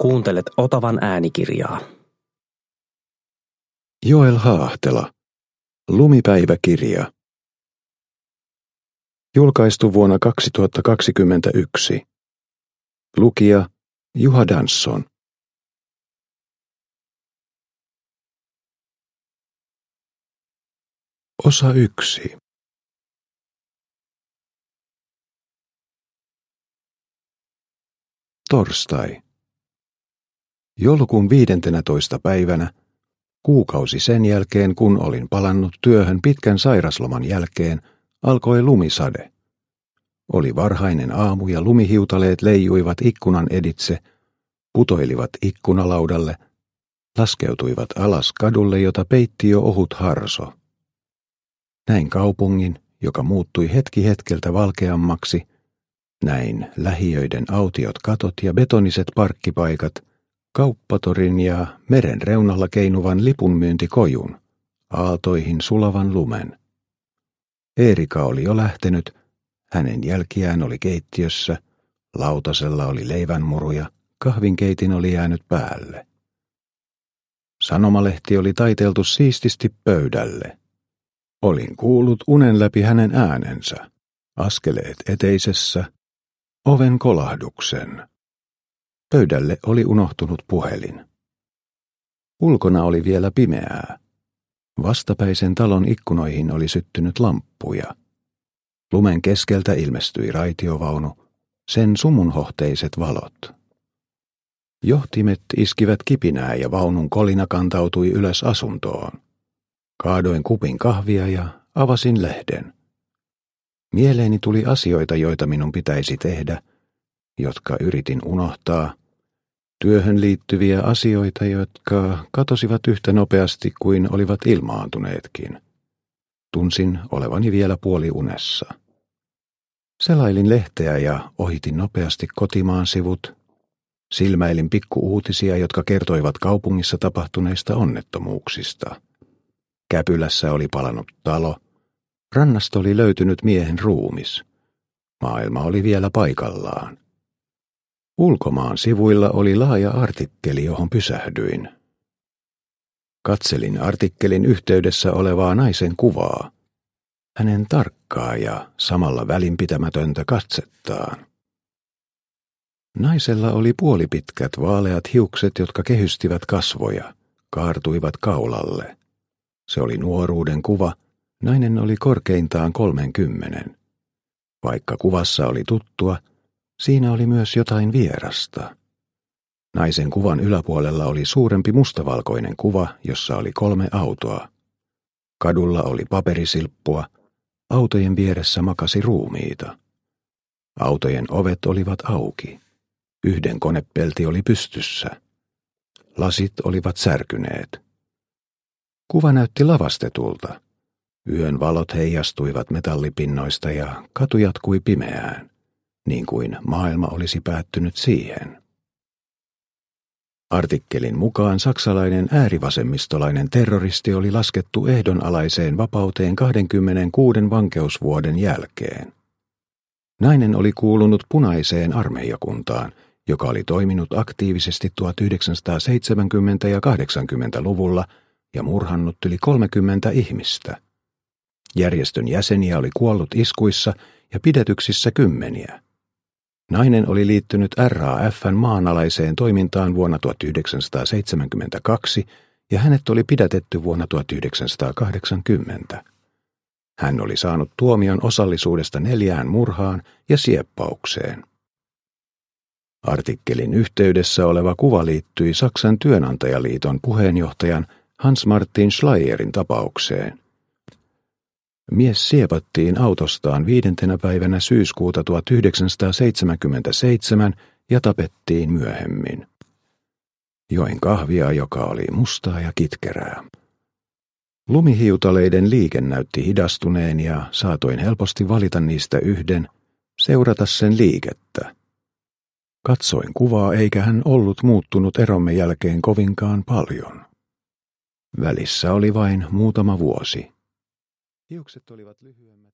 Kuuntelet Otavan äänikirjaa. Joel Haahtela. Lumipäiväkirja. Julkaistu vuonna 2021. Lukija Juha Dansson. Osa 1. Torstai. Joulukuun 15. päivänä, kuukausi sen jälkeen kun olin palannut työhön pitkän sairasloman jälkeen, alkoi lumisade. Oli varhainen aamu ja lumihiutaleet leijuivat ikkunan editse, putoilivat ikkunalaudalle, laskeutuivat alas kadulle, jota peitti jo ohut harso. Näin kaupungin, joka muuttui hetki hetkeltä valkeammaksi, näin lähiöiden autiot katot ja betoniset parkkipaikat, kauppatorin ja meren reunalla keinuvan lipunmyyntikojun, aaltoihin sulavan lumen. Eerika oli jo lähtenyt, hänen jälkiään oli keittiössä, lautasella oli leivänmuruja, kahvinkeitin oli jäänyt päälle. Sanomalehti oli taiteltu siististi pöydälle. Olin kuullut unen läpi hänen äänensä, askeleet eteisessä, oven kolahduksen. Pöydälle oli unohtunut puhelin. Ulkona oli vielä pimeää. Vastapäisen talon ikkunoihin oli syttynyt lamppuja. Lumen keskeltä ilmestyi raitiovaunu, sen sumunhohteiset valot. Johtimet iskivät kipinää ja vaunun kolina kantautui ylös asuntoon. Kaadoin kupin kahvia ja avasin lehden. Mieleeni tuli asioita, joita minun pitäisi tehdä, jotka yritin unohtaa, työhön liittyviä asioita, jotka katosivat yhtä nopeasti kuin olivat ilmaantuneetkin. Tunsin olevani vielä puoliunessa. Selailin lehteä ja ohitin nopeasti kotimaan sivut. Silmäilin pikkuuutisia, jotka kertoivat kaupungissa tapahtuneista onnettomuuksista. Käpylässä oli palannut talo. Rannasta oli löytynyt miehen ruumis. Maailma oli vielä paikallaan. Ulkomaan sivuilla oli laaja artikkeli, johon pysähdyin. Katselin artikkelin yhteydessä olevaa naisen kuvaa, hänen tarkkaa ja samalla välinpitämätöntä katsettaan. Naisella oli puolipitkät vaaleat hiukset, jotka kehystivät kasvoja, kaartuivat kaulalle. Se oli nuoruuden kuva, nainen oli korkeintaan 30. Vaikka kuvassa oli tuttua, siinä oli myös jotain vierasta. Naisen kuvan yläpuolella oli suurempi mustavalkoinen kuva, jossa oli 3 autoa. Kadulla oli paperisilppua, autojen vieressä makasi ruumiita. Autojen ovet olivat auki. Yhden konepelti oli pystyssä. Lasit olivat särkyneet. Kuva näytti lavastetulta. Yön valot heijastuivat metallipinnoista ja katu jatkui pimeään, niin kuin maailma olisi päättynyt siihen. Artikkelin mukaan saksalainen äärivasemmistolainen terroristi oli laskettu ehdonalaiseen vapauteen 26 vankeusvuoden jälkeen. Nainen oli kuulunut punaiseen armeijakuntaan, joka oli toiminut aktiivisesti 1970- ja 80-luvulla ja murhannut yli 30 ihmistä. Järjestön jäseniä oli kuollut iskuissa ja pidetyksissä kymmeniä. Nainen oli liittynyt RAF:n maanalaiseen toimintaan vuonna 1972 ja hänet oli pidätetty vuonna 1980. Hän oli saanut tuomion osallisuudesta 4 murhaan ja sieppaukseen. Artikkelin yhteydessä oleva kuva liittyi Saksan työnantajaliiton puheenjohtajan Hans-Martin Schleierin tapaukseen. Mies siepattiin autostaan 5. päivänä syyskuuta 1977 ja tapettiin myöhemmin. Join kahvia, joka oli mustaa ja kitkerää. Lumihiutaleiden liike näytti hidastuneen ja saatoin helposti valita niistä yhden, seurata sen liikettä. Katsoin kuvaa, eikä hän ollut muuttunut eromme jälkeen kovinkaan paljon. Välissä oli vain muutama vuosi. Hiukset olivat lyhyemmät